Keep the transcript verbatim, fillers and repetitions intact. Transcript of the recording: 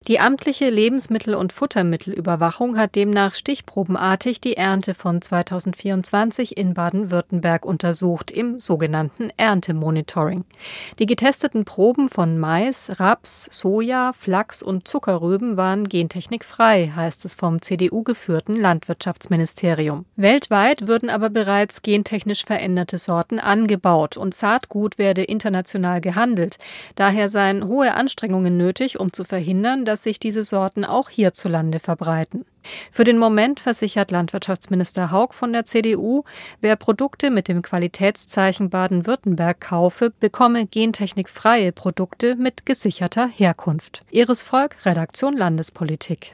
Die amtliche Lebensmittel- und Futtermittelüberwachung hat demnach stichprobenartig die Ernte von zweitausendvierundzwanzig in Baden-Württemberg untersucht, im sogenannten Erntemonitoring. Die getesteten Proben von Mais, Raps, Soja, Flachs und Zuckerrüben waren gentechnikfrei, heißt es vom C D U-geführten Landwirtschaftsministerium. Weltweit würden aber bereits gentechnisch veränderte Sorten angebaut und Saatgut werde international gehandelt. Daher seien hohe Anstrengungen nötig, um zu verhindern, dass sich diese Sorten auch hierzulande verbreiten. Für den Moment versichert Landwirtschaftsminister Hauck von der C D U, wer Produkte mit dem Qualitätszeichen Baden-Württemberg kaufe, bekomme gentechnikfreie Produkte mit gesicherter Herkunft. Iris Volk, Redaktion Landespolitik.